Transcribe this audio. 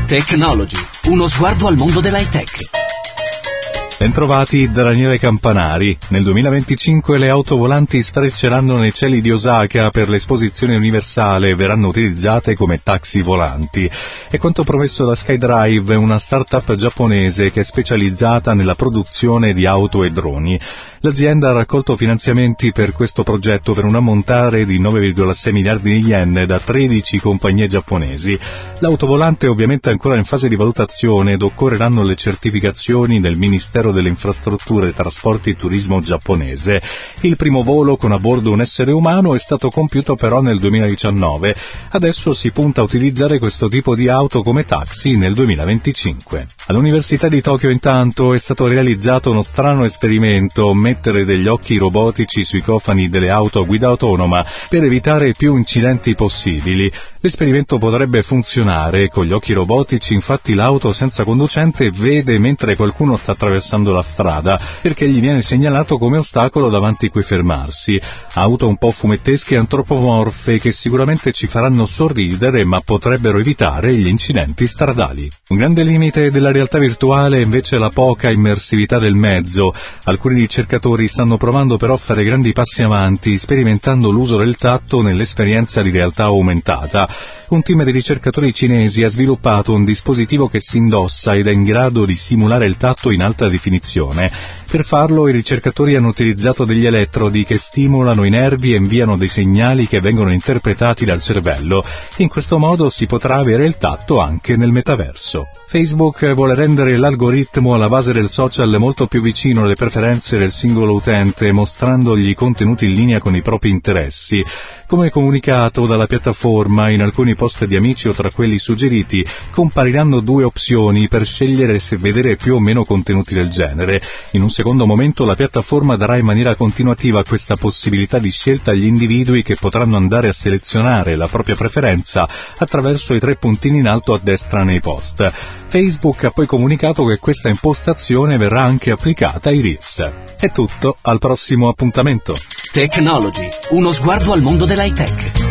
Technology, uno sguardo al mondo dell'high tech. Bentrovati da Daniele Campanari. Nel 2025 le auto volanti strecceranno nei cieli di Osaka per l'esposizione universale e verranno utilizzate come taxi volanti. È quanto promesso da SkyDrive, una startup giapponese che è specializzata nella produzione di auto e droni. L'azienda ha raccolto finanziamenti per questo progetto per un ammontare di 9,6 miliardi di yen da 13 compagnie giapponesi. L'auto volante è ovviamente ancora in fase di valutazione ed occorreranno le certificazioni del Ministero delle Infrastrutture, Trasporti e Turismo giapponese. Il primo volo con a bordo un essere umano è stato compiuto però nel 2019. Adesso si punta a utilizzare questo tipo di auto come taxi nel 2025. All'Università di Tokyo intanto è stato realizzato uno strano esperimento: mettere degli occhi robotici sui cofani delle auto a guida autonoma per evitare più incidenti possibili. L'esperimento potrebbe funzionare. Con gli occhi robotici, infatti, l'auto senza conducente vede mentre qualcuno sta attraversando la strada, perché gli viene segnalato come ostacolo davanti cui fermarsi. Auto un po' fumettesche e antropomorfe che sicuramente ci faranno sorridere, ma potrebbero evitare gli incidenti stradali. Un grande limite della realtà virtuale è invece la poca immersività del mezzo. Alcuni ricercatori stanno provando però a fare grandi passi avanti, sperimentando l'uso del tatto nell'esperienza di realtà aumentata. Un team di ricercatori cinesi ha sviluppato un dispositivo che si indossa ed è in grado di simulare il tatto in alta definizione. Per farlo i ricercatori hanno utilizzato degli elettrodi che stimolano i nervi e inviano dei segnali che vengono interpretati dal cervello. In questo modo si potrà avere il tatto anche nel metaverso. Facebook vuole rendere l'algoritmo alla base del social molto più vicino alle preferenze del singolo utente, mostrandogli contenuti in linea con i propri interessi. Come comunicato dalla piattaforma, in alcuni post di amici o tra quelli suggeriti compariranno due opzioni per scegliere se vedere più o meno contenuti del genere. In un secondo momento la piattaforma darà in maniera continuativa questa possibilità di scelta agli individui, che potranno andare a selezionare la propria preferenza attraverso i 3 puntini in alto a destra nei post. Facebook ha poi comunicato che questa impostazione verrà anche applicata ai Reels. È tutto, al prossimo appuntamento. Technology, uno sguardo al mondo dell'high tech.